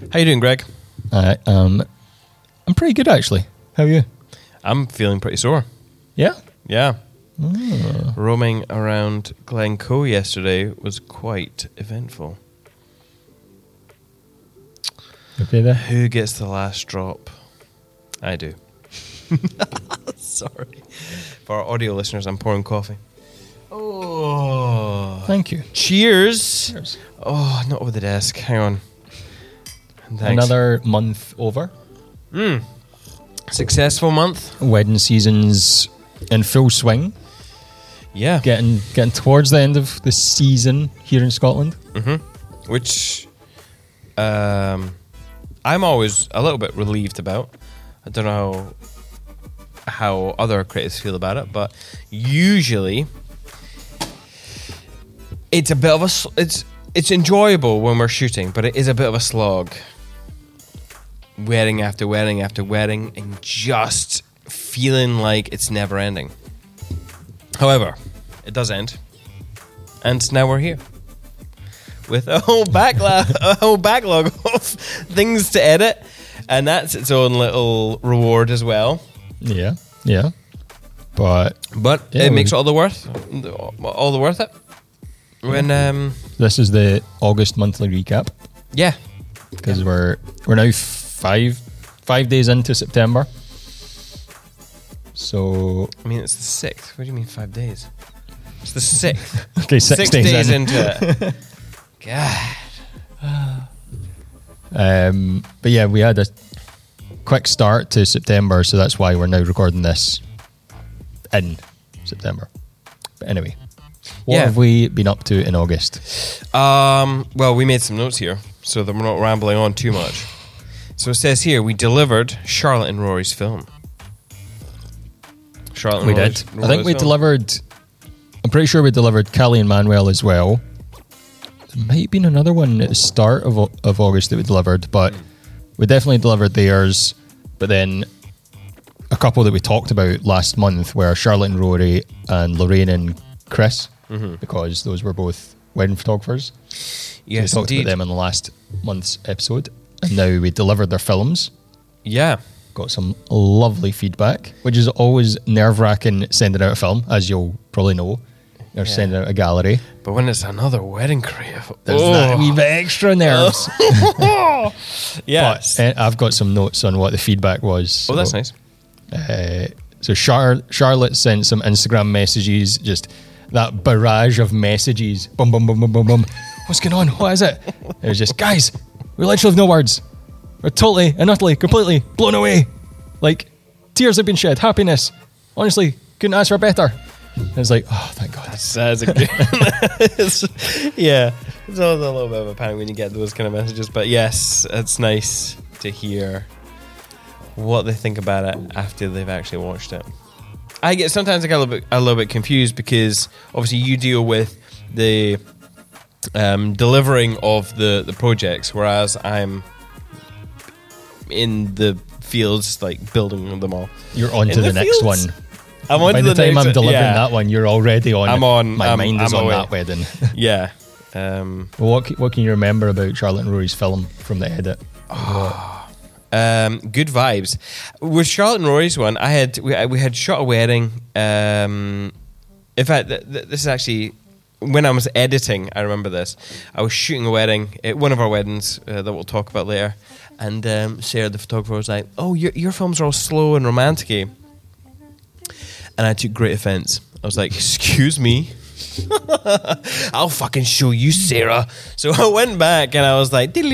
How you doing, Greg? I'm pretty good, actually. How are you? I'm feeling pretty sore. Yeah? Yeah. Roaming around Glencoe yesterday was quite eventful. Okay there. Who gets the last drop? I do. Sorry. For our audio listeners, I'm pouring coffee. Oh. Thank you. Cheers. Cheers. Oh, not over the desk. Hang on. Thanks. Another month over. Successful month. Wedding season's in full swing. Yeah. Getting towards the end of the season here in Scotland. Mm-hmm. Which I'm always a little bit relieved about. I don't know how other creators feel about it, but usually it's a bit of a it's enjoyable when we're shooting, but it is a bit of a slog. Wedding after wedding after wedding, and just feeling like it's never ending. However, it does end, and now we're here with a whole backlog of things to edit, and that's its own little reward as well. Yeah. But yeah, it makes all the worth it. When this is the August monthly recap yeah, because we're now five days into September. So I mean it's the 6th. What do you mean 5 days? It's the 6th. okay, 6 days into it. God. But yeah, we had a quick start to September, so that's why we're now recording this in September. But anyway, what have we been up to in August? Well, we made some notes here so that we're not rambling on too much. So it says here, we delivered Charlotte and Rory's film. Charlotte and We Rory's, did. I think we delivered... I'm pretty sure we delivered Callie and Manuel as well. There might have been another one at the start of August that we delivered, but we definitely delivered theirs. But then a couple that we talked about last month were Charlotte and Rory and Lorraine and Chris, because those were both wedding photographers. Yes, so we talked about them in the last month's episode. And now we delivered their films. Yeah. Got some lovely feedback, which is always nerve-wracking sending out a film, as you'll probably know. You're sending out a gallery. But when it's another wedding creative, there's that wee bit extra nerves. Yes. But I've got some notes on what the feedback was. So, that's nice. So Charlotte sent some Instagram messages, just that barrage of messages. Boom, boom, boom, boom, boom, boom. What's going on? What is it? It was just, guys, we literally have no words. We're totally and utterly, completely blown away. Like, tears have been shed. Happiness. Honestly, couldn't ask for better. And it's like, oh, thank God. That's a good... it's always a little bit of a panic when you get those kind of messages. But yes, it's nice to hear what they think about it after they've actually watched it. Sometimes I get a little bit confused because obviously you deal with the delivering of the projects, whereas I'm in the fields, like building them all. You're on to the next one. I'm on By to the time next I'm delivering yeah. that one, you're already on. I'm on. My mind is I'm on away. that wedding. Yeah. Well, what can you remember about Charlotte and Rory's film from the edit? Good vibes. With Charlotte and Rory's one, we had shot a wedding. In fact, this is actually when I was editing. I remember this. I was shooting a wedding at one of our weddings that we'll talk about later, and Sarah, the photographer, was like, "Oh, your films are all slow and romantic-y." And I took great offense. I was like, "Excuse me." I'll fucking show you, Sarah. So I went back and I was like, the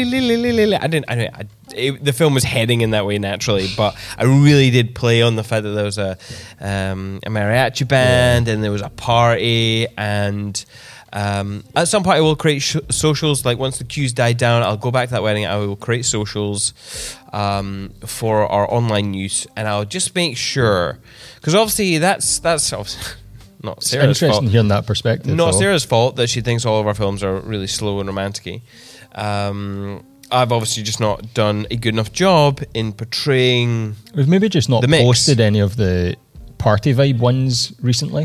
film was heading in that way naturally, but I really did play on the fact that there was a mariachi band and there was a party, and at some point I will create socials. Like once the queues died down, I'll go back to that wedding. I will create socials for our online use, and I'll just make sure, because obviously that's obviously not Sarah's fault. Interesting hearing that perspective. Not Sarah's fault that she thinks all of our films are really slow and romantic-y. I've obviously just not done a good enough job in portraying. We've maybe just not posted any of the party vibe ones recently.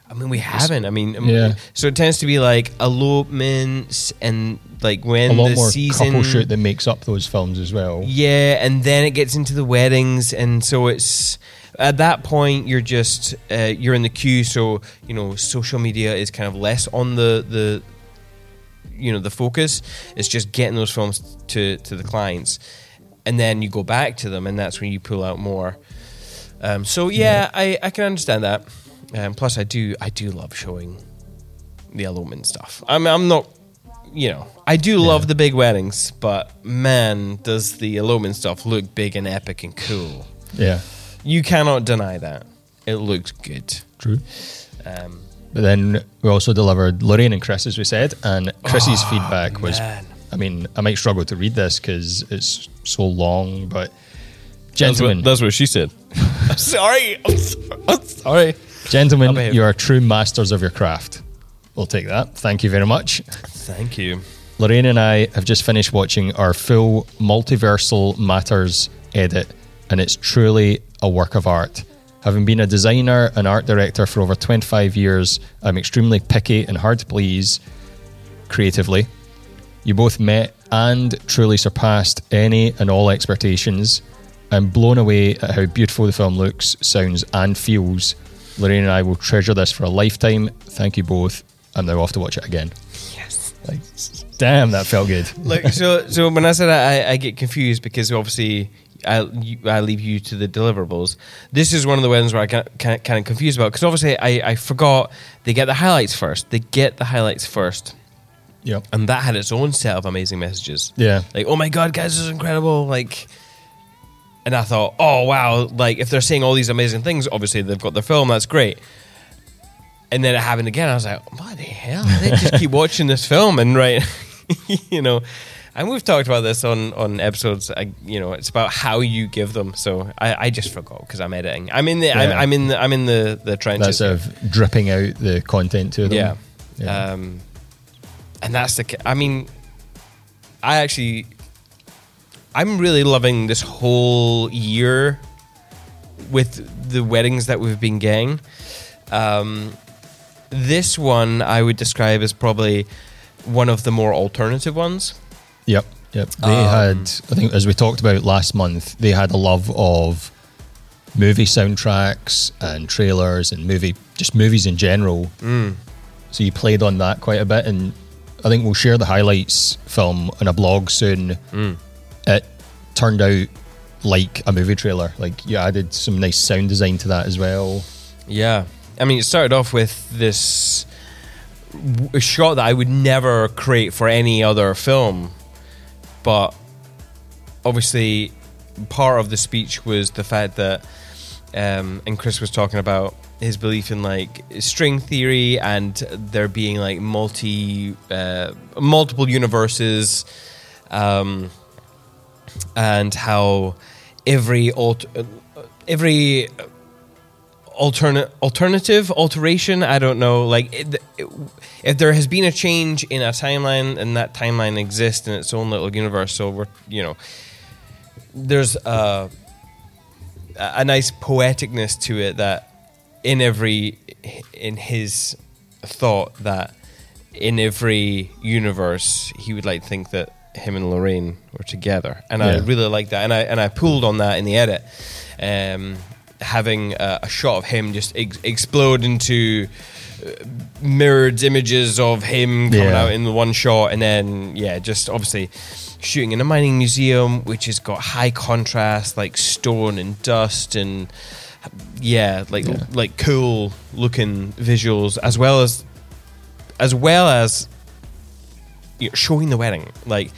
I mean, we haven't. I mean, Yeah. So it tends to be like elopements and like when A lot the more season couple shoot that makes up those films as well. Yeah, and then it gets into the weddings, and so it's at that point you're just you're in the queue. So social media is kind of less on the the focus. It's just getting those films to the clients, and then you go back to them, and that's when you pull out more. So I can understand that. Plus, I do love showing the elopement stuff. I'm not. I do love the big weddings, but man, does the elopement stuff look big and epic and cool. Yeah. You cannot deny that. It looks good. True. But then we also delivered Lorraine and Chris, as we said, and Chrissy's feedback was, man. I mean, I might struggle to read this because it's so long, but gentlemen, That's what she said. I'm sorry. I'm sorry. gentlemen, I'll behave. you are true masters of your craft. We'll take that. Thank you very much. Thank you. Lorraine and I have just finished watching our full Multiversal Matters edit, and it's truly a work of art. Having been a designer and art director for over 25 years, I'm extremely picky and hard to please creatively. You both met and truly surpassed any and all expectations. I'm blown away at how beautiful the film looks, sounds, and feels. Lorraine and I will treasure this for a lifetime. Thank you both. I'm now off to watch it again. Yes. Like, damn, that felt good. Look, so when I said I get confused because obviously I leave you to the deliverables. This is one of the ones where I get kind of confused about because obviously I forgot they get the highlights first. Yep. And that had its own set of amazing messages. Yeah. Like, oh my God, guys, this is incredible. Like, and I thought, oh wow, like if they're saying all these amazing things, obviously they've got their film, that's great. And then it happened again. I was like, what the hell? They just keep watching this film and right, And we've talked about this on episodes. It's about how you give them. So I just forgot because I'm editing. I'm in the I'm in the trenches. That's sort of dripping out the content to them. Yeah. And that's I'm really loving this whole year with the weddings that we've been getting. This one I would describe as probably one of the more alternative ones. Yep. They had, I think, as we talked about last month, they had a love of movie soundtracks and trailers and movies in general. So you played on that quite a bit, and I think we'll share the highlights film on a blog soon. It turned out like a movie trailer. Like, you added some nice sound design to that as well. Yeah. I mean, it started off with this shot that I would never create for any other film. But obviously, part of the speech was the fact that, and Chris was talking about his belief in like string theory and there being like multiple universes, and how every alteration, I don't know, like if there has been a change in a timeline and that timeline exists in its own little universe, so there's a nice poeticness to it that in his thought that in every universe he would like to think that him and Lorraine were together, and I really like that, and I pulled on that in the edit. Having a shot of him just explode into mirrored images of him coming out in the one shot, and then just obviously shooting in a mining museum, which has got high contrast, like stone and dust, and like cool looking visuals, as well as showing the wedding. Like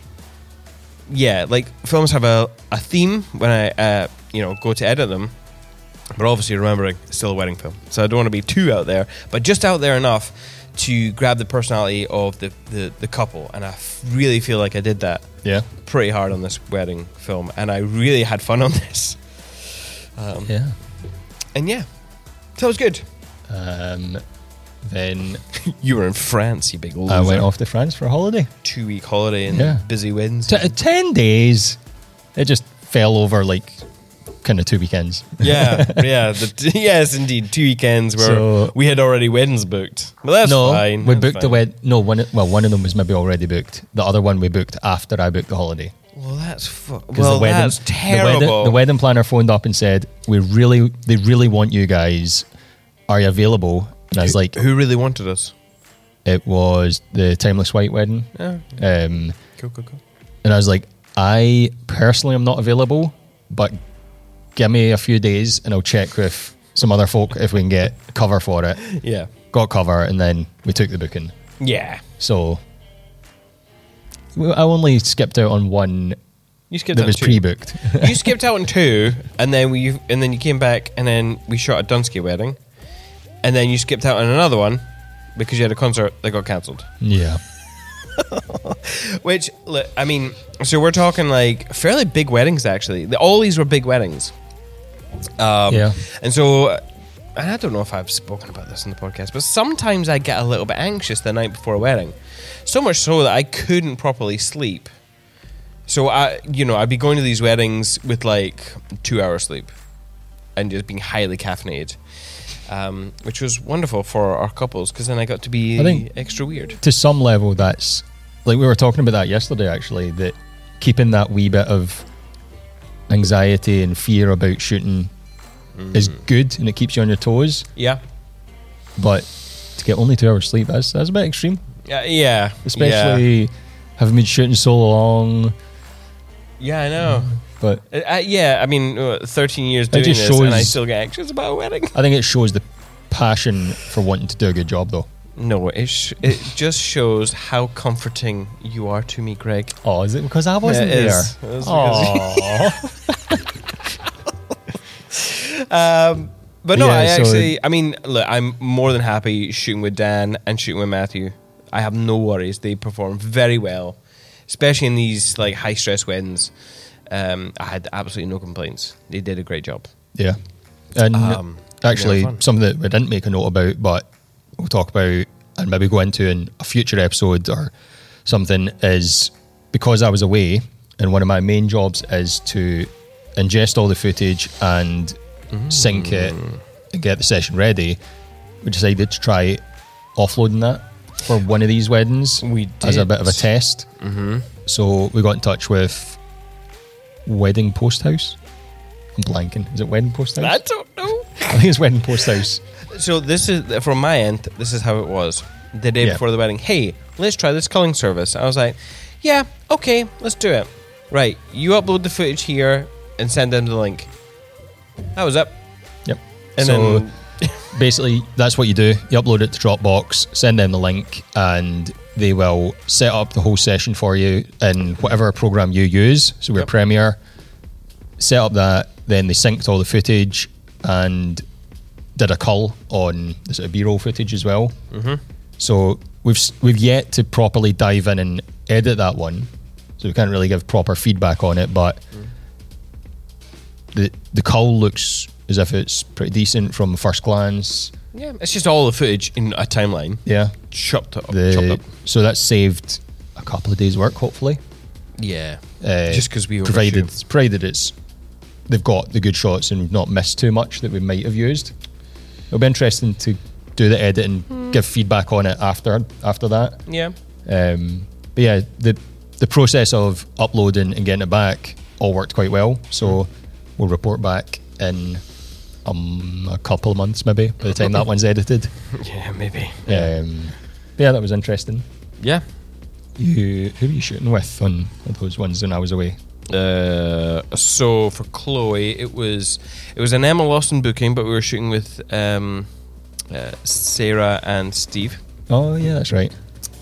films have a theme when I go to edit them. But obviously remembering it's still a wedding film. So I don't want to be too out there, but just out there enough to grab the personality of the couple. And I really feel like I did that pretty hard on this wedding film. And I really had fun on this. And so it was good. Then you were in France, you big loser. I went off to France for a holiday. 2-week holiday and busy winds. 10 days. It just fell over like kind of 2 weekends. Yeah. Yes, indeed. 2 weekends where So- we had already weddings booked. But that's No, fine. we that's booked the fine. No, one of them was maybe already booked. The other one we booked after I booked the holiday. Well, that's 'Cause well, that's terrible. The wedding planner phoned up and said, they really want you guys. Are you available? And I was like, who really wanted us? it was the Timeless White wedding. Yeah. Cool. And I was like, I personally am not available, but give me a few days and I'll check with some other folk if we can get cover for it. Yeah. Got cover, and then we took the booking. Yeah. So I only skipped out on one You skipped that out was 2. pre-booked. You skipped out on 2, and then you came back, and then we shot a Dunsky wedding, and then you skipped out on another one because you had a concert that got cancelled. Yeah. Which, look, I mean, so we're talking like fairly big weddings, actually. All these were big weddings. Yeah. And so, and I don't know if I've spoken about this in the podcast, but sometimes I get a little bit anxious the night before a wedding. So much so that I couldn't properly sleep. So I'd be going to these weddings with like 2 hours sleep and just being highly caffeinated. Which was wonderful for our couples because then I got to be I think- extra weird. To some level, that's like we were talking about that yesterday, actually, that keeping that wee bit of anxiety and fear about shooting is good and it keeps you on your toes. Yeah. But to get only 2 hours sleep, that's a bit extreme. Yeah. Especially having been shooting so long. Yeah, I know. But I mean, 13 years doing just this shows- and I still get anxious about a wedding. I think it shows the passion for wanting to do a good job, though. No, it just shows how comforting you are to me, Greg. Oh, is it because I wasn't It there? is. It is because- But no, Yeah, I mean, look, I'm more than happy shooting with Dan and shooting with Matthew. I have no worries. They perform very well, especially in these like high stress weddings. I had absolutely no complaints. They did a great job. Yeah. And actually, fun. something that we didn't make a note about, but we'll talk about and maybe go into in a future episode or something, is because I was away and one of my main jobs is to ingest all the footage and sync it and get the session ready. We decided to try offloading that for one of these weddings We as a did. bit of a test. So we got in touch with Wedding Post House. I'm blanking. Is it Wedding Post House? I don't know. I think it's Wedding Post House. So this is from my end. This is how it was the day Yeah. before the wedding. Hey, let's try this culling service. I was like, yeah, okay, let's do it. Right, you upload the footage here and send them the link. That was it. Yep. And so then basically, that's what you do. You upload it to Dropbox, send them the link, and they will set up the whole session for you in whatever program you use. So we're Yep. Premiere. Set up that, then they synced all the footage and did a cull on the sort of B-roll footage as well. So we've yet to properly dive in and edit that one, so we can't really give proper feedback on it. But the cull looks as if it's pretty decent from first glance. yeah, it's just all the footage in a timeline. Yeah, Chopped up. so that's saved a couple of days' work, hopefully. Yeah. Uh, Just 'cause we provided overshoot. they've got the good shots and we've not missed too much that we might have used. It'll be interesting to do the edit and give feedback on it after that. Yeah. But yeah, the process of uploading and getting it back all worked quite well. So we'll report back in a couple of months maybe by the time that one's edited. Yeah, maybe. But yeah, that was interesting. Yeah. Who were you shooting with on those ones when I was away? So for Chloe, it was an Emma Lawson booking, but we were shooting with Sarah and Steve. Oh yeah, that's right.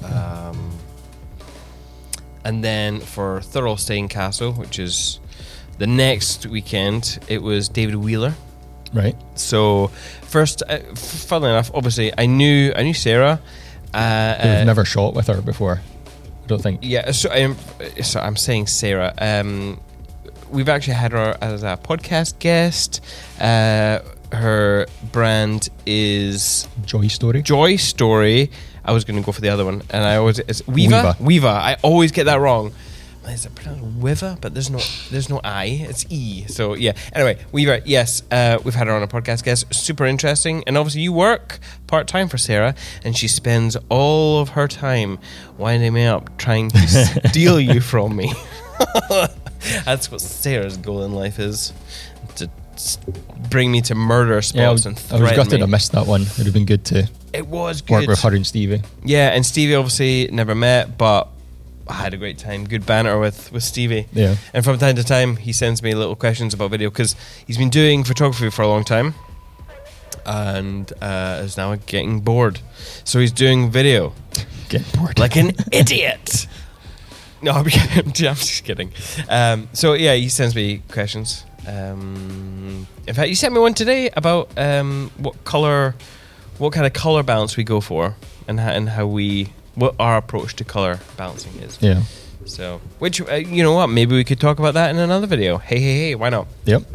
And then for Thurlestane Castle, which is the next weekend, it was David Wheeler. Right. So first, funnily enough, obviously I knew Sarah. We've never shot with her before, I don't think. Yeah, so I'm saying Sarah. We've actually had her as a podcast guest. Her brand is Joy Story. Joy Story. I was going to go for the other one, and I always it's Weeva. Weeva. Weeva. I always get that wrong. is it pronounced Wiva? But there's no I. It's E. So yeah. Anyway, Weaver. Yes, we've had her on a podcast guest. Super interesting. And obviously, you work part time for Sarah, and she spends all of her time winding me up, trying to steal you from me. That's what Sarah's goal in life is, to bring me to murder spots and threaten I was gutted me. I missed that one. It would have been good to It was good. work with her and Stevie. Yeah, and Stevie obviously never met, but I had a great time. Good banter with Stevie. Yeah. And from time to time, he sends me little questions about video because he's been doing photography for a long time and is now getting bored. So he's doing video. Getting bored. Like an idiot. No, I'm just kidding. So yeah, he sends me questions. In fact, you sent me one today about what kind of color balance we go for, and what our approach to color balancing is. Yeah. So, which you know what? Maybe we could talk about that in another video. Hey, why not? Yep.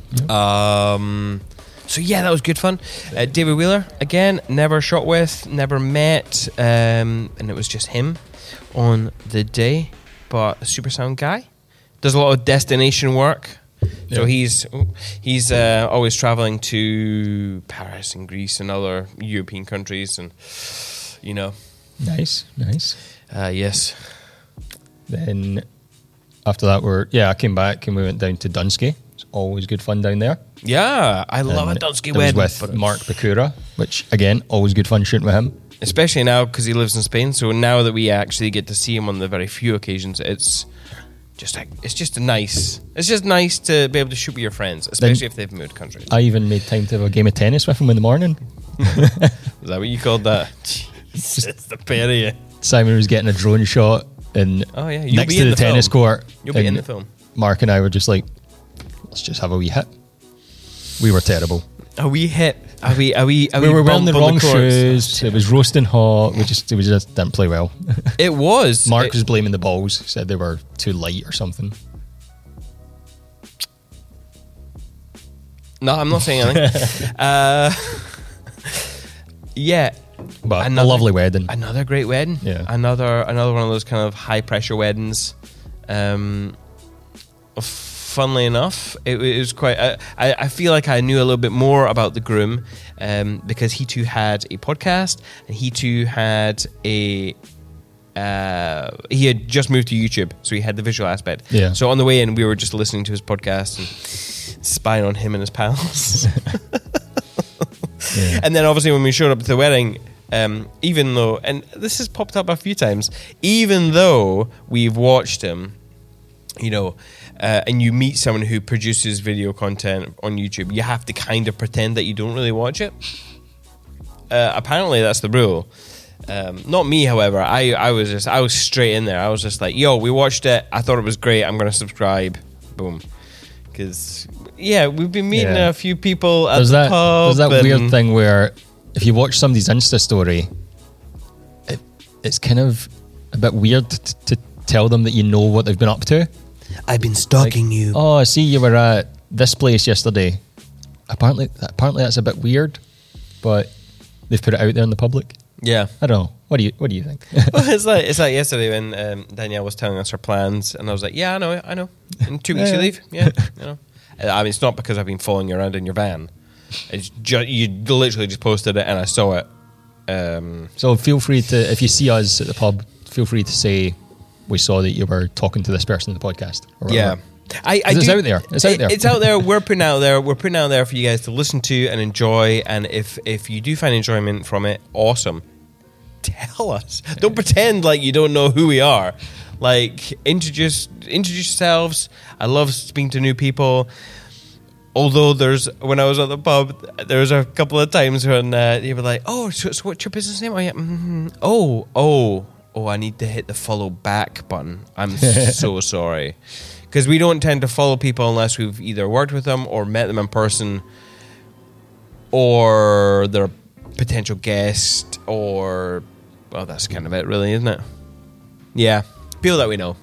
So yeah, that was good fun. David Wheeler again, never shot with, never met, and it was just him on the day. But a super sound guy, does a lot of destination work. Yeah. So he's always traveling to Paris and Greece and other European countries, and you know. Nice. Yes. Then after that, I came back and we went down to Dunsky. It's always good fun down there. Yeah, I love a And Dunsky it wedding. was with Mark Bakura, which again, always good fun shooting with him. Especially now because he lives in Spain. So now that we actually get to see him on the very few occasions, it's just nice to be able to shoot with your friends, especially if they've moved countries. I even made time to have a game of tennis with him in the morning. Is that what you called that? Jesus, it's the pair of you. Simon was getting a drone shot and Oh yeah, you'll next be to in the the tennis film. court. You'll be in and the film. Mark and I were just like, let's just have a wee hit. We were terrible. Are we hit? Are we We were wearing the bump on wrong courts? shoes. It was roasting hot. We just didn't play well. It was. Mark was blaming the balls. Said they were too light or something. No, I'm not saying anything. Yeah. But a lovely wedding. Another great wedding. Yeah. Another one of those kind of high pressure weddings. Funnily enough, it was quite. I feel like I knew a little bit more about the groom because he too had a podcast and he too had a. He had just moved to YouTube, so he had the visual aspect. Yeah. So on the way in, we were just listening to his podcast and spying on him and his pals. Yeah. And then obviously when we showed up to the wedding, even though, and this has popped up a few times, even though we've watched him, you know, and you meet someone who produces video content on YouTube, you have to kind of pretend that you don't really watch it. Apparently that's the rule. Not me, however. I was straight in there. I was just like, yo, we watched it. I thought it was great. I'm going to subscribe. Boom. Because, yeah, we've been meeting a few people at the pub. There's that weird thing where if you watch somebody's Insta story, it's kind of a bit weird to tell them that you know what they've been up to. I've been stalking you. Oh, I see you were at this place yesterday. Apparently that's a bit weird, but they've put it out there in the public. Yeah. I don't know. What do you think? Well, it's like yesterday when Danielle was telling us her plans, and I was like, "Yeah, I know. In 2 weeks you leave. Yeah, you know." I mean, it's not because I've been following you around in your van. It's you literally just posted it, and I saw it. So feel free to, if you see us at the pub, feel free to say we saw that you were talking to this person in the podcast. Or Yeah. whatever. It's out there. It's out there. It's out there. We're putting out there. We're putting out there for you guys to listen to and enjoy. And if you do find enjoyment from it, awesome. Tell us. Don't pretend like you don't know who we are. Like introduce yourselves. I love speaking to new people. Although when I was at the pub, there was a couple of times when they were like, "Oh, so what's your business name?" Oh yeah. Mm-hmm. Oh, I need to hit the follow back button. I'm so sorry. Because we don't tend to follow people unless we've either worked with them or met them in person, or they're a potential guest, or well, that's kind of it, really, isn't it? Yeah, people that we know.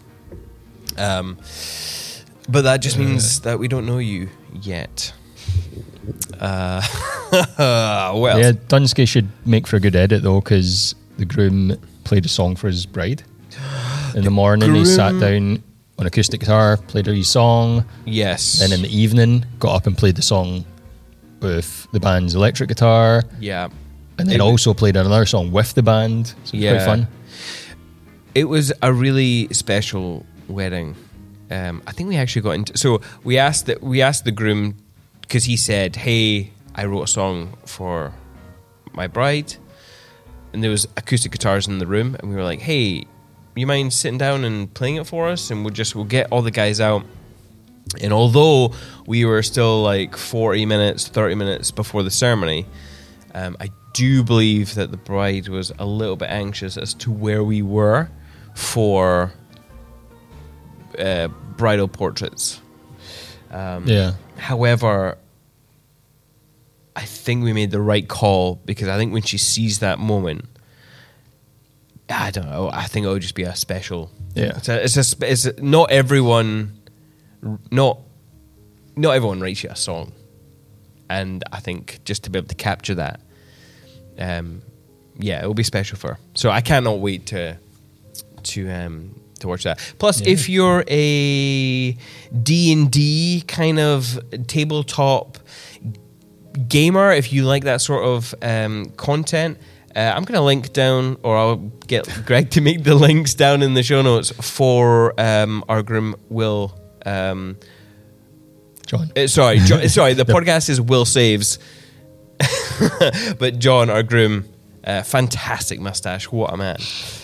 But that just means that we don't know you yet. Well, yeah, Dunsky should make for a good edit though, because the groom played a song for his bride in the morning. He sat down on acoustic guitar, played a wee song. Yes. Then in the evening, got up and played the song with the band's electric guitar. Yeah. And then also played another song with the band. So it was quite fun. It was a really special wedding. I think we actually got into... So we asked the groom, because he said, hey, I wrote a song for my bride, and there was acoustic guitars in the room, and we were like, hey, you mind sitting down and playing it for us? And we'll get all the guys out. And although we were still like 40 minutes, 30 minutes before the ceremony, I do believe that the bride was a little bit anxious as to where we were for bridal portraits. However, I think we made the right call, because I think when she sees that moment, I don't know, I think it would just be a special... Yeah. It's not everyone writes you a song. And I think just to be able to capture that, it will be special for her. So I cannot wait to watch that. Plus, if you're a D&D kind of tabletop gamer, if you like that sort of content, I'm going to link down, or I'll get Greg to make the links down in the show notes for our groom Will. John. Sorry. The podcast is Will Saves, but John, our groom, fantastic mustache. What a man!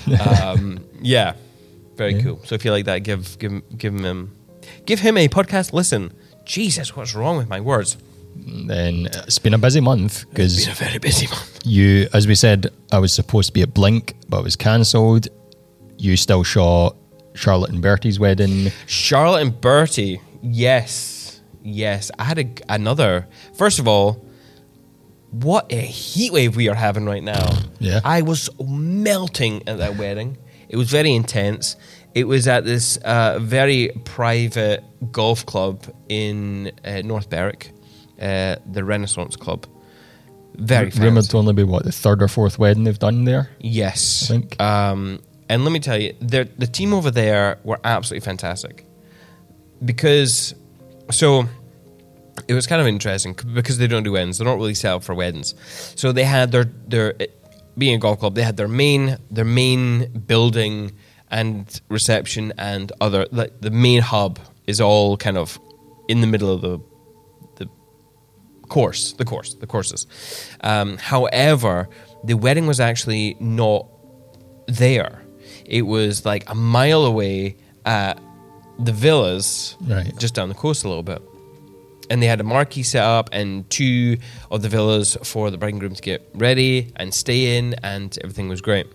Very cool. So if you like that, give him a podcast listen. Jesus, what's wrong with my words? Then it's been a busy month, because it's been a very busy month. You, as we said, I was supposed to be at Blink, but it was cancelled. You still shot Charlotte and Bertie's wedding. Charlotte and Bertie, yes. I had another. First of all, what a heat wave we are having right now. Yeah, I was melting at that wedding. It was very intense. It was at this very private golf club in North Berwick, the Renaissance Club. Very fancy. Rumoured to only be, the third or fourth wedding they've done there? Yes. I think. And let me tell you, the team over there were absolutely fantastic. Because, so, it was kind of interesting, because they don't do weddings. They're not really set up for weddings. So they had their being a golf club, they had their main building and reception and other, like the main hub is all kind of in the middle of the courses. However, the wedding was actually not there. It was like a mile away at the villas, right, just down the coast a little bit. And they had a marquee set up and 2 of the villas for the bride and groom to get ready and stay in, and everything was great.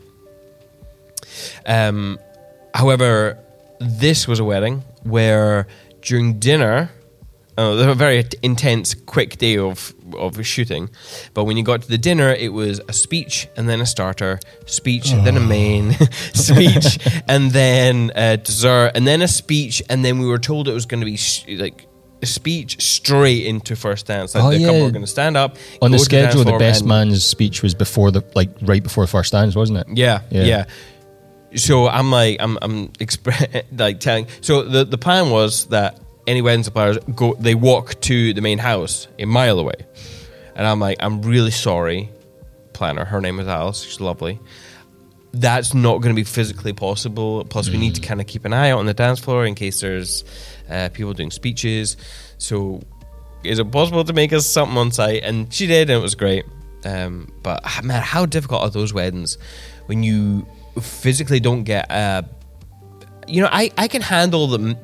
However, this was a wedding where during dinner, there was a very intense, quick day of shooting. But when you got to the dinner, it was a speech and then a starter, speech, then a main, speech, and then a dessert, and then a speech, and then we were told it was going to be a speech straight into first dance. Like the couple were going to stand up. On the schedule, the best man's speech was before right before first dance, wasn't it? Yeah. So I'm telling. So the plan was that any wedding suppliers they walk to the main house a mile away, and I'm like, I'm really sorry, planner. Her name is Alice. She's lovely. That's not going to be physically possible. Plus, we need to kind of keep an eye out on the dance floor in case there's people doing speeches. So, is it possible to make us something on site? And she did, and it was great. But man, how difficult are those weddings when you physically don't get? I can handle the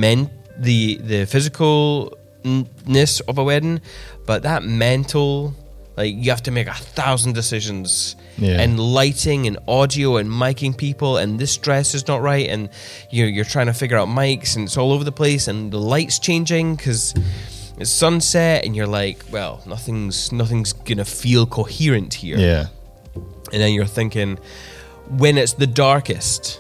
physicalness of a wedding, but that mental, like, you have to make 1,000 decisions, and lighting and audio and miking people, and this dress is not right, and you're trying to figure out mics, and it's all over the place, and the lights changing because it's sunset, and you're like, well, nothing's gonna feel coherent here. Yeah. And then you're thinking, when it's the darkest,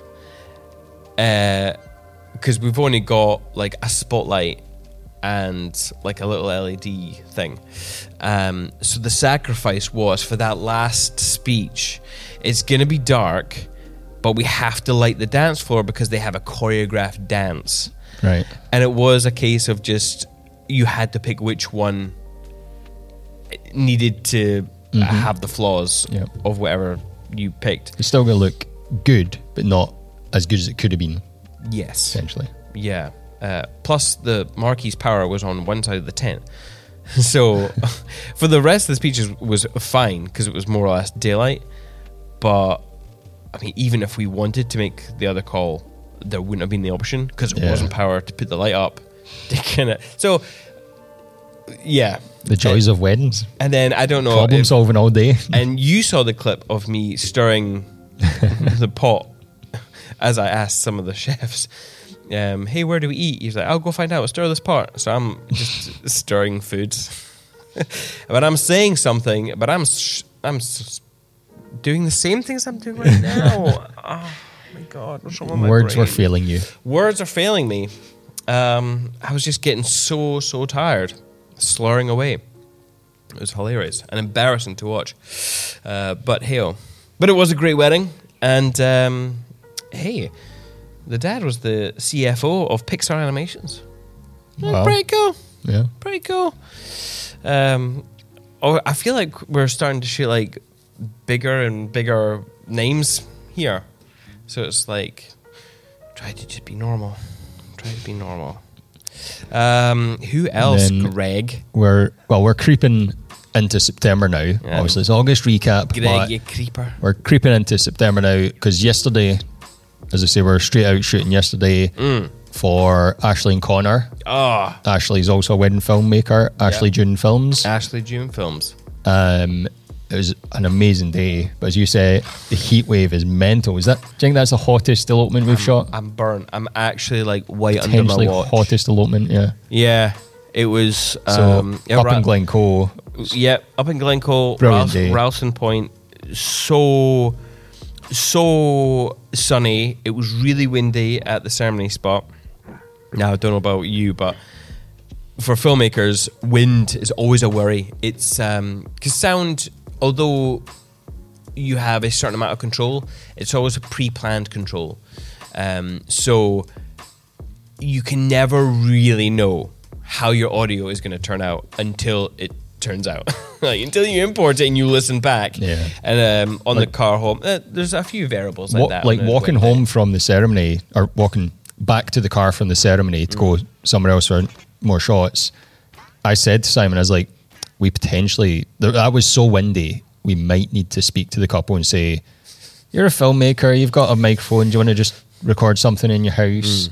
because we've only got like a spotlight and like a little LED thing. So the sacrifice was for that last speech, it's going to be dark, but we have to light the dance floor because they have a choreographed dance. Right. And it was a case of just, you had to pick which one needed to have the flaws Yep. of whatever you picked. It's still going to look good, but not as good as it could have been, Yes. essentially. Yeah. Plus, the marquee's power was on one side of the tent. So, for the rest of the speeches was fine because it was more or less daylight. But, I mean, even if we wanted to make the other call, there wouldn't have been the option because it wasn't power to put the light up. So, yeah. The joys of weddings. And then, I don't know. Problem solving all day. And you saw the clip of me stirring the pot as I asked some of the chefs, hey, where do we eat? He's like, I'll go find out. Stir this pot. So I'm just stirring foods. But I'm saying something, but I'm doing the same things I'm doing right now. Oh, my God. What's wrong with my Words brain? were failing you. Words are failing me. I was just getting so tired, slurring away. It was hilarious and embarrassing to watch. But hey, but it was a great wedding. And hey, the dad was the CFO of Pixar Animations. Wow. Pretty cool. Yeah. Pretty cool. I feel like we're starting to shoot like bigger and bigger names here. So it's like, try to just be normal. Try to be normal. Who else, Then Greg? We're creeping into September now. Obviously, it's August recap. Greg, but you creeper. we're creeping into September now because yesterday, as I say, we're straight out shooting yesterday for Ashley and Connor. Oh, Ashley's also a wedding filmmaker. Ashley June Films. Ashley June Films. It was an amazing day, but as you say, the heat wave is mental. Do you think that's the hottest elopement we've shot? I'm burnt. I'm actually like white under my Potentially watch. hottest elopement, yeah. Yeah, it was. So up in Glencoe. Yeah, up in Glencoe, Brilliant day. Ralston Point. So sunny. It was really windy at the ceremony spot. Now, I don't know about you, but for filmmakers, wind is always a worry. It's because sound, although you have a certain amount of control, it's always a pre-planned control. So you can never really know how your audio is going to turn out until it turns out. Like, until you import it and you listen back. Yeah. And on the car home, there's a few variables like that. Like walking home from the ceremony, or walking back to the car from the ceremony to go somewhere else for more shots, I said to Simon, I was like, we potentially, that was so windy, we might need to speak to the couple and say, you're a filmmaker, you've got a microphone, do you want to just record something in your house?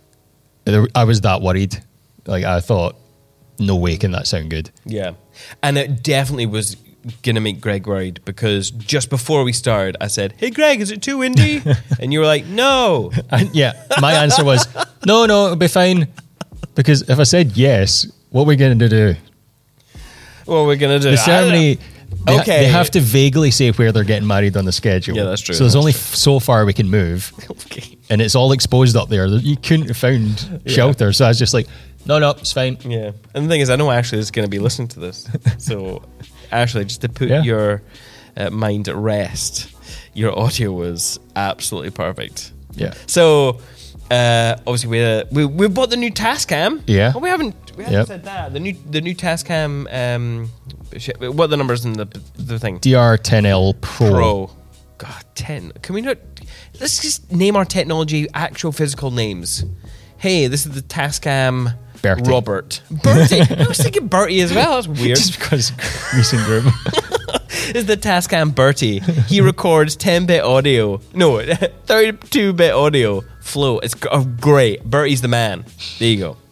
I was that worried. Like, I thought, no way can that sound good. Yeah. And it definitely was going to make Greg worried, because just before we started, I said, hey, Greg, is it too windy? And you were like, no. And yeah, my answer was, no, it'll be fine. Because if I said yes, what are we going to do? What are we going to do? The ceremony, Okay. they have to vaguely say where they're getting married on the schedule. Yeah, that's true. So there's only so far we can move. Okay. And it's all exposed up there. You couldn't have found shelter. So I was just like, no, it's fine. Yeah. And the thing is, I know Ashley is going to be listening to this. So, Ashley, just to put your mind at rest, your audio was absolutely perfect. Yeah. So, obviously, we bought the new Tascam. Yeah. Oh, we haven't said that. The new Tascam. What are the numbers in the thing? DR10L Pro. God, 10. Can we not? Let's just name our technology actual physical names. Hey, this is the Tascam Bertie. Robert. Bertie. I was thinking Bertie as well. That's weird. Just because recent group. This is the Tascam Bertie. He records 10-bit audio. No, 32-bit audio flow. It's great. Bertie's the man. There you go.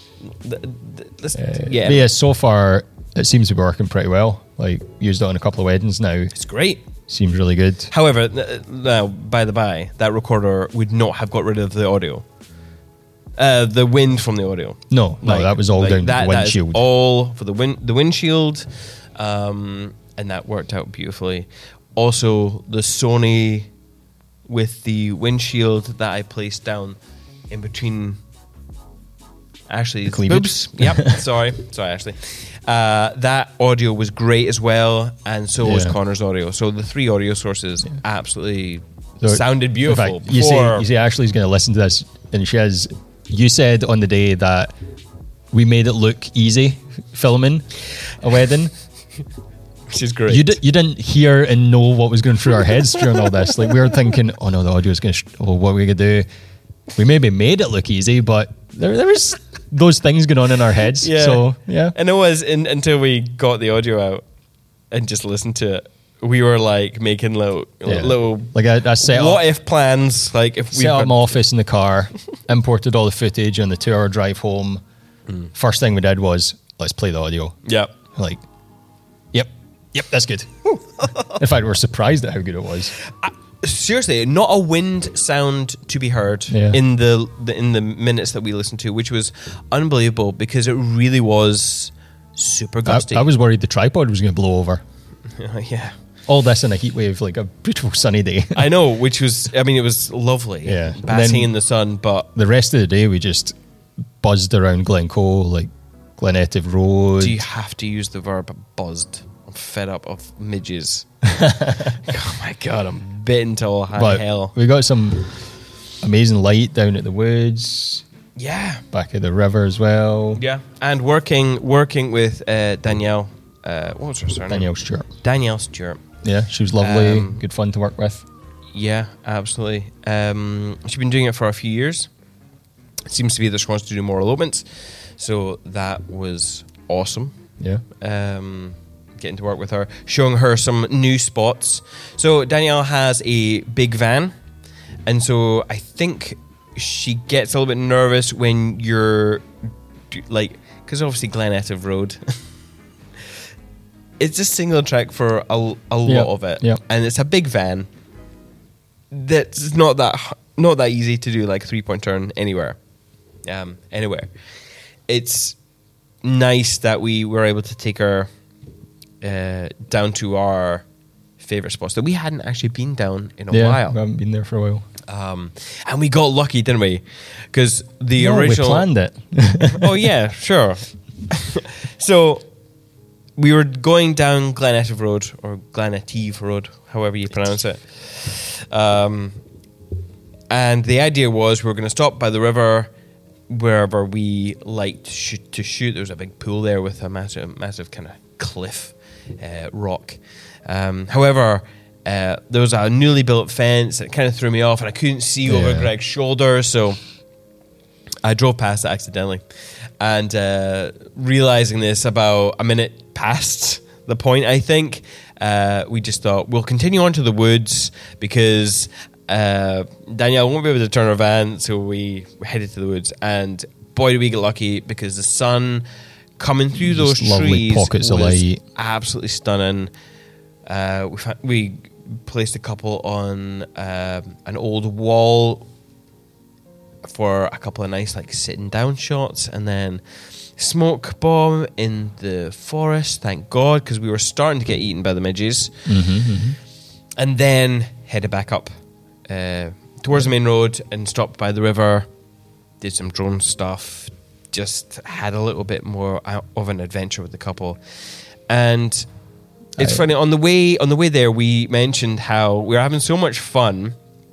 Yeah, so far it seems to be working pretty well. Like, used it on a couple of weddings now. It's great. Seems really good. However, now, by the by, that recorder would not have got rid of the audio. The wind from the audio. No, that was all down to the windshield. That is all for the windshield, and that worked out beautifully. Also, the Sony with the windshield that I placed down in between Ashley's boobs. Yep. Sorry, Ashley. That audio was great as well, and so was Connor's audio. So the three audio sources absolutely So, sounded in beautiful. fact, you see, Ashley's going to listen to this, and she has. You said on the day that we made it look easy filming a wedding. Which is great. You didn't hear and know what was going through our heads during all this. Like we were thinking, oh no, the audio is going to. What are we going to do? We maybe made it look easy, but there was those things going on in our heads. Yeah. So yeah, And it was until we got the audio out and just listened to it. We were like making little like I set what up, if plans. Like if we set up my office in the car, imported all the footage on the 2-hour drive home. First thing we did was let's play the audio. Yeah. Like, yep, that's good. In fact, we're surprised at how good it was. Seriously, not a wind sound to be heard in the minutes that we listened to, which was unbelievable because it really was super gusty. I was worried the tripod was going to blow over. Yeah. All this in a heat wave, like a beautiful sunny day. I know, which was, I mean, it was lovely. Yeah. Basking in the sun, but the rest of the day we just buzzed around Glencoe, like Glenetive Road. do you have to use the verb buzzed? I'm fed up of midges. Oh my God, I'm bitten to all high hell. We got some amazing light down at the woods. Yeah. Back at the river as well. Yeah. And working with Danielle. What was her surname? Danielle Stewart. Yeah, she was lovely. Good fun to work with. Yeah, absolutely. She's been doing it for a few years. It seems to be that she wants to do more elopements. So that was awesome. Yeah. Getting to work with her, showing her some new spots. So Danielle has a big van, and so I think she gets a little bit nervous when you're like, because obviously Glenetive Road, it's a single track for a lot of it, and it's a big van. That's not that easy to do, like 3-point turn anywhere. It's nice that we were able to take her down to our favorite spots that we hadn't actually been down in a while. We haven't been there for a while. And we got lucky, didn't we? Because the original... we planned it. Oh, yeah, sure. So we were going down Glenetive Road, or Glenetive Road, however you pronounce it. And the idea was we were going to stop by the river wherever we liked to shoot. There was a big pool there with a massive kind of cliff rock. However, there was a newly built fence that kind of threw me off, and I couldn't see over Greg's shoulder, so I drove past it accidentally. And realizing this about a minute past the point, I think, we just thought we'll continue on to the woods because Danielle won't be able to turn her van, so we headed to the woods. And boy, did we get lucky because the sun coming through those trees pockets was of light. Absolutely stunning. We placed a couple on an old wall for a couple of nice like sitting down shots, and then smoke bomb in the forest, thank God, because we were starting to get eaten by the midges. And then headed back up towards the main road and stopped by the river, did some drone stuff, just had a little bit more of an adventure with the couple. And it's funny, on the way there we mentioned how we were having so much fun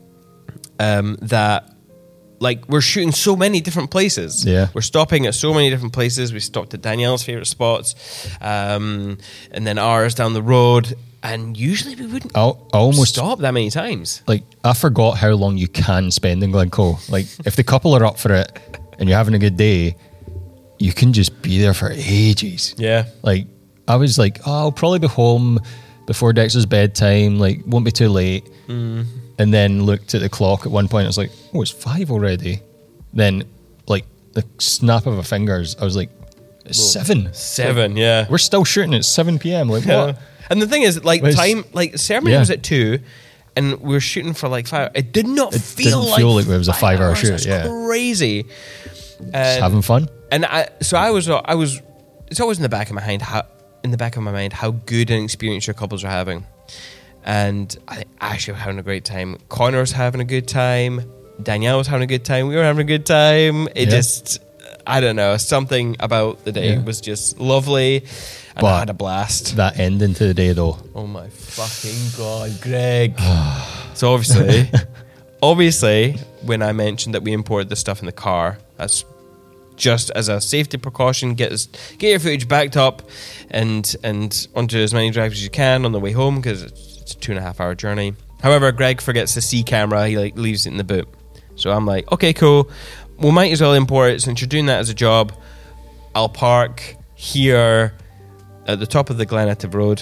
that like we're shooting so many different places. Yeah. We're stopping at so many different places. We stopped at Danielle's favourite spots, and then ours down the road. And usually we wouldn't almost stop that many times. Like, I forgot how long you can spend in Glencoe. Like, if the couple are up for it and you're having a good day, you can just be there for ages. Yeah. Like, I was like, I'll probably be home before Dexter's bedtime. Like, won't be too late. And then looked at the clock at one point. I was like, oh, it's 5 already. Then, like, the snap of our fingers, I was like, it's 7. 7, yeah. We're still shooting at 7 p.m. Like, what? And the thing is, like, time, like, ceremony was at 2, and we were shooting for like 5. It did not feel like it was a 5-hour shoot. It was crazy. Just having fun. And I was. It's always in the back of my mind how good an experience your couples are having. And I think Ashley was having a great time. Connor was having a good time. Danielle was having a good time. We were having a good time. It just, I don't know, something about the day was just lovely. And I had a blast. That ending to the day, though. Oh my fucking God, Greg. So obviously, when I mentioned that we imported this stuff in the car, that's just as a safety precaution. Get your footage backed up and onto as many drives as you can on the way home, because it's a 2.5 hour journey. However, Greg forgets the C camera. He leaves it in the boot. So I'm like, okay, cool. We might as well import it since you're doing that as a job. I'll park here at the top of the Glenative Road,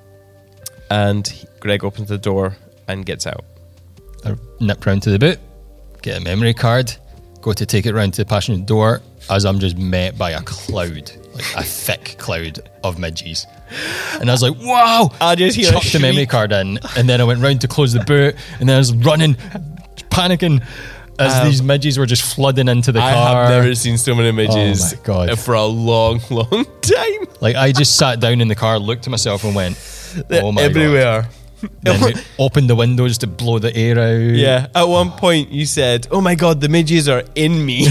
and Greg opens the door and gets out. I nip round to the boot, get a memory card, go to take it round to the passenger door, as I'm just met by a cloud, like a thick cloud of midges. And I was like, wow! I just hear chucked the memory card in, and then I went round to close the boot, and then I was running, panicking, as these midges were just flooding into the car. I have never seen so many midges Oh my God. for a long, long time. Like, I just sat down in the car, looked to myself and went, They're oh my God. everywhere. Then we opened the windows to blow the air out. Yeah, at one point you said, oh my God, the midges are in me.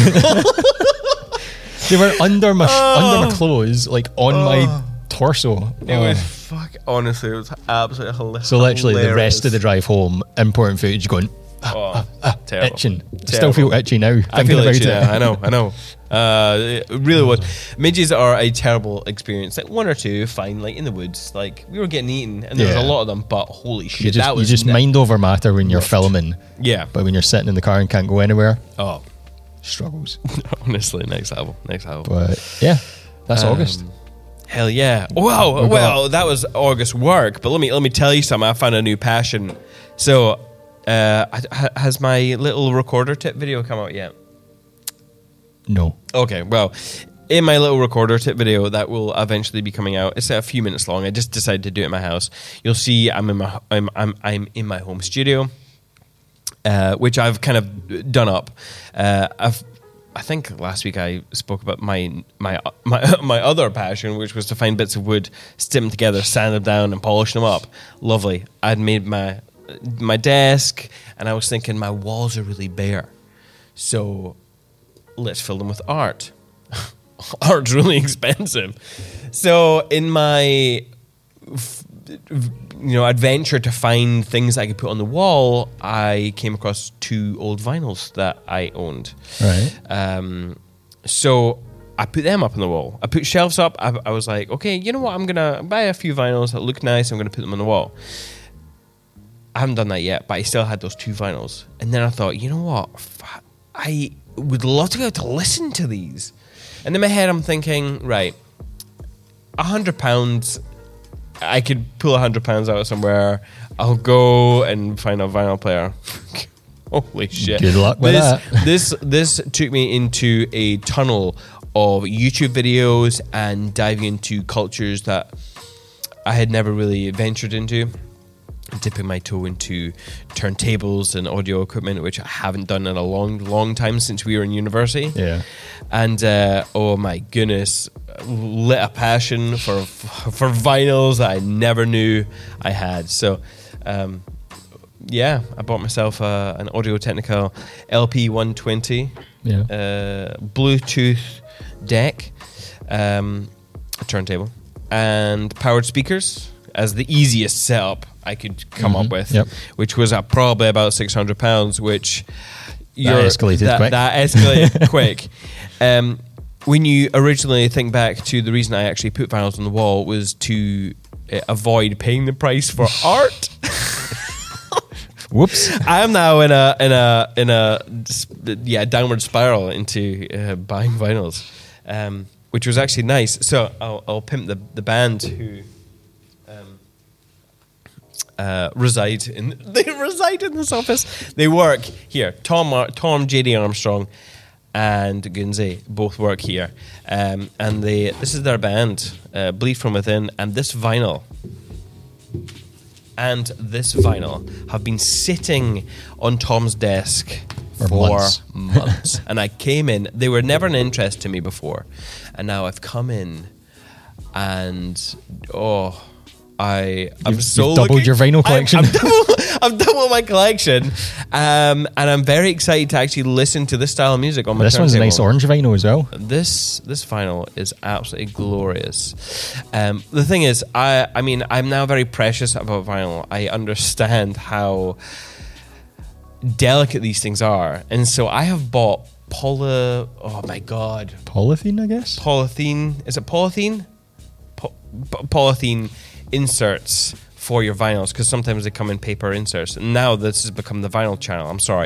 They were under my clothes, like on my torso. It was honestly, it was absolutely hilarious. So literally the rest of the drive home, important footage going, terrible. itching. I still feel itchy now, I thinking feel about itchy it. now. I know. It really was. Midges are a terrible experience. Like one or two, fine. Like in the woods, like we were getting eaten, and there was a lot of them. But holy shit, You just mind over matter when you're filming. Yeah, But when you're sitting in the car and can't go anywhere, oh, struggles. honestly, next level. But yeah, that's August. Hell yeah! Wow. Well, that was August work. But let me tell you something. I found a new passion. So, has my little recorder tip video come out yet? No. Okay, well, in my little recorder tip video that will eventually be coming out, it's a few minutes long. I just decided to do it in my house. You'll see I'm in my home studio, which I've kind of done up. I think last week I spoke about my other passion, which was to find bits of wood, stick them together, sand them down, and polish them up. Lovely. I'd made my desk, and I was thinking my walls are really bare, so let's fill them with art. Art's really expensive. So in my adventure to find things I could put on the wall, I came across 2 old vinyls that I owned. Right. So I put them up on the wall. I put shelves up. I was like, okay, you know what? I'm going to buy a few vinyls that look nice. I'm going to put them on the wall. I haven't done that yet, but I still had those 2 vinyls. And then I thought, you know what? I would love to be able to listen to these. And in my head, I'm thinking, right, £100, I could pull £100 out of somewhere. I'll go and find a vinyl player. Holy shit. Good luck with that. This took me into a tunnel of YouTube videos and diving into cultures that I had never really ventured into. Dipping my toe into turntables and audio equipment, which I haven't done in a long time since we were in university. Yeah. And oh my goodness, lit a passion for vinyls that I never knew I had. So yeah, I bought myself an Audio-Technica LP 120 Bluetooth deck, a turntable, and powered speakers as the easiest setup I could come up with, which was probably about £600, which that escalated quick. That escalated quick. When you originally think back to the reason I actually put vinyls on the wall was to avoid paying the price for art. Whoops! I am now in a downward spiral into buying vinyls, which was actually nice. So I'll pimp the band who reside in this office. They work here. Tom, JD Armstrong, and Gunzi both work here, and this is their band, Bleed From Within, and this vinyl have been sitting on Tom's desk for months. And I came in, they were never an interest to me before, and now I've come in and I've doubled your vinyl collection. I've doubled my collection, and I'm very excited to actually listen to this style of music on my This one's a turntable. nice orange vinyl as well. This vinyl is absolutely glorious. The thing is, I mean, I'm now very precious about vinyl. I understand how delicate these things are. And so I have bought oh my God. Polythene, I guess? Polythene. Is it polythene? Polythene inserts for your vinyls, because sometimes they come in paper inserts. And now this has become the vinyl channel. I'm sorry.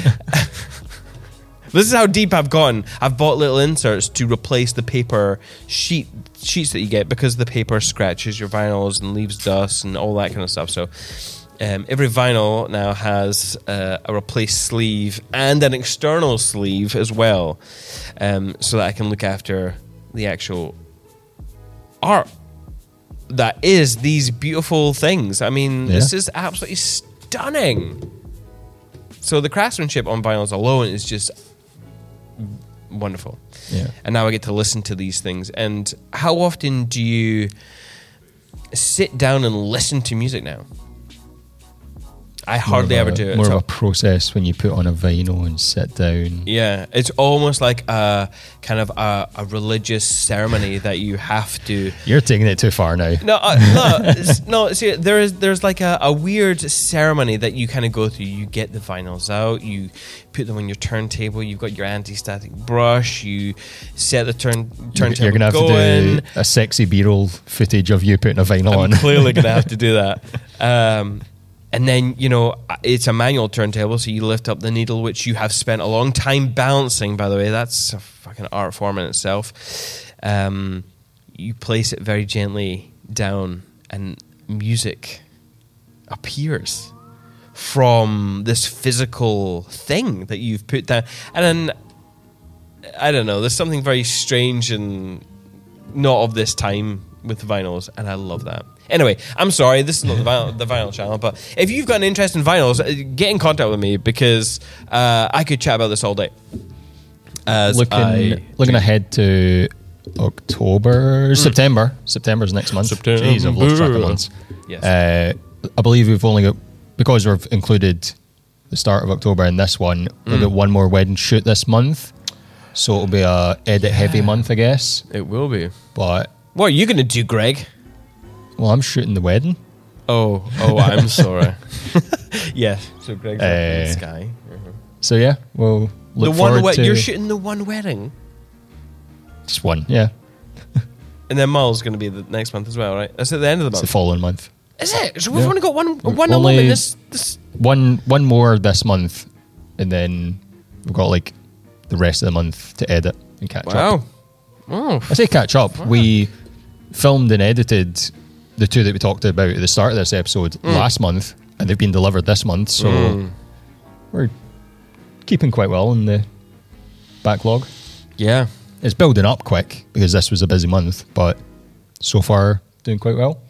This is how deep I've gone. I've bought little inserts to replace the paper sheets that you get, because the paper scratches your vinyls and leaves dust and all that kind of stuff. So every vinyl now has a replaced sleeve and an external sleeve as well, so that I can look after the actual art that is these beautiful things. I mean, this is absolutely stunning. So the craftsmanship on vinyls alone is just wonderful. Yeah. And now I get to listen to these things. And how often do you sit down and listen to music now? I hardly ever do it. More of a process when you put on a vinyl and sit down. Yeah, it's almost like a kind of a religious ceremony that you have to. You're taking it too far now. No. See, there's like a weird ceremony that you kind of go through. You get the vinyls out, you put them on your turntable. You've got your anti-static brush. You set the turntable. You're gonna have to do a sexy B-roll footage of you putting a vinyl on. I'm clearly gonna have to do that. And then, it's a manual turntable, so you lift up the needle, which you have spent a long time balancing, by the way. That's a fucking art form in itself. You place it very gently down, and music appears from this physical thing that you've put down. And then, I don't know, there's something very strange and not of this time with vinyls, and I love that. Anyway, I'm sorry, this is not the vinyl channel, but if you've got an interest in vinyls, get in contact with me, because I could chat about this all day. Looking ahead to October, September. September's next month. September. Jeez, I've lost track of months. Yes. I believe we've only got, because we've included the start of October in this one, we've got one more wedding shoot this month. So it'll be a edit-heavy month, I guess. It will be. But what are you going to do, Greg? Well, I'm shooting the wedding. Oh, I'm sorry. Yeah, so Greg's up in the sky. So yeah, we'll look forward to... You're shooting the one wedding? Just one, yeah. And then Mull's going to be the next month as well, right? That's at the end of the month. It's the following month. Is it? So we've only got one only alone in this... One more this month, and then we've got like the rest of the month to edit and catch up. Wow. Oh. I say catch up. Wow. We filmed and edited the two that we talked about at the start of this episode last month, and they've been delivered this month, so we're keeping quite well in the backlog. Yeah. It's building up quick because this was a busy month, but so far doing quite well.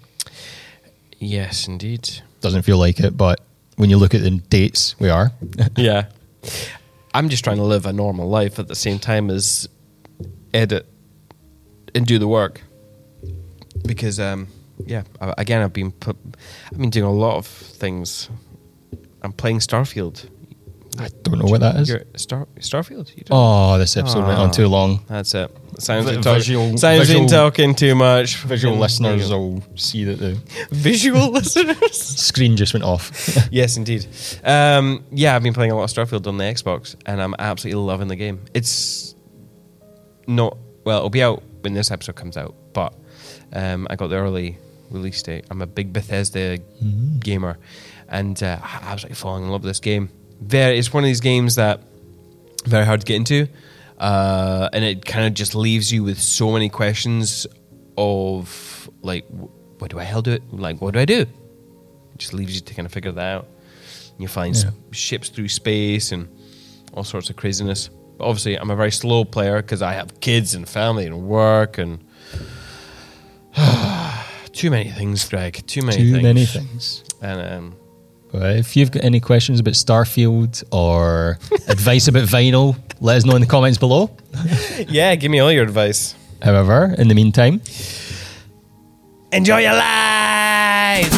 Yes, indeed. Doesn't feel like it, but when you look at the dates, we are. Yeah. I'm just trying to live a normal life at the same time as edit and do the work, because again, I've been doing a lot of things. I'm playing Starfield. I don't know what that is. Starfield? You don't? Oh, this episode went on too long. That's it. Sounds visual talking too much. Visual listeners will see that the visual listeners screen just went off. Yes, indeed. I've been playing a lot of Starfield on the Xbox, and I'm absolutely loving the game. It's not... Well, it'll be out when this episode comes out, but I got the early release date. I'm a big Bethesda gamer, and I'm absolutely falling in love with this game. It's one of these games that very hard to get into, and it kind of just leaves you with so many questions of like, what do I do? Like, what do I do? It just leaves you to kind of figure that out. And you find ships through space and all sorts of craziness. But obviously, I'm a very slow player because I have kids and family and work and too many things, Greg. Too many things. And but if you've got any questions about Starfield or advice about vinyl, let us know in the comments below. Yeah, give me all your advice. However, in the meantime, enjoy your life!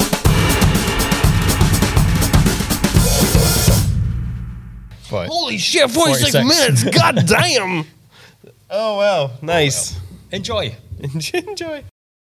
What? Holy shit, 46 minutes! God damn! Oh, well, nice. Enjoy. Enjoy.